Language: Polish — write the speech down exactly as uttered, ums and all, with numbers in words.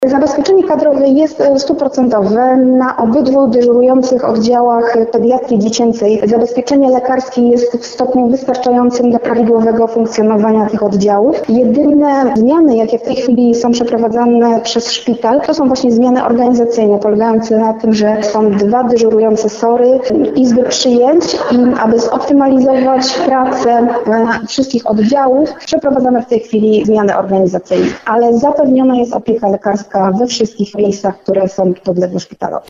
Zabezpieczenie kadrowe jest stuprocentowe na obydwu dyżurujących oddziałach pediatrii dziecięcej. Zabezpieczenie lekarskie jest w stopniu wystarczającym do prawidłowego funkcjonowania tych oddziałów. Jedyne zmiany, jakie w tej chwili są przeprowadzane przez szpital, to są właśnie zmiany organizacyjne, polegające na tym, że są dwa dyżurujące sory, izby przyjęć i aby zoptymalizować pracę wszystkich oddziałów, przeprowadzamy w tej chwili zmiany organizacyjne, ale zapewniona jest opieka lekarska we wszystkich miejscach, które są podległe szpitalowi.